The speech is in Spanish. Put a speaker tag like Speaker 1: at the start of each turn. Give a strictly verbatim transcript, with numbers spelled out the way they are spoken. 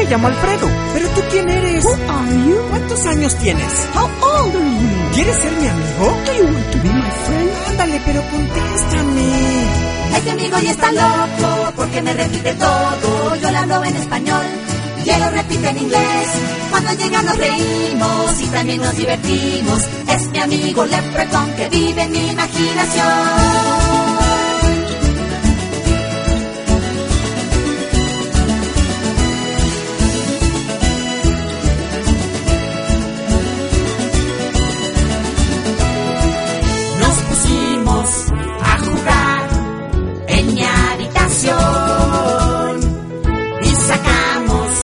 Speaker 1: llamo Alfredo. ¿Pero tú quién eres?
Speaker 2: Who are you?
Speaker 1: ¿Cuántos años tienes?
Speaker 2: How old are you?
Speaker 1: ¿Quieres ser mi amigo?
Speaker 2: Do you want to be my friend?
Speaker 1: Ándale, pero contéstame.
Speaker 3: Este amigo ya está loco porque me repite todo. Yo le hablo en español y él lo repite en inglés. Cuando llega nos reímos y también nos divertimos. Es mi amigo Leprechaun que vive en mi imaginación.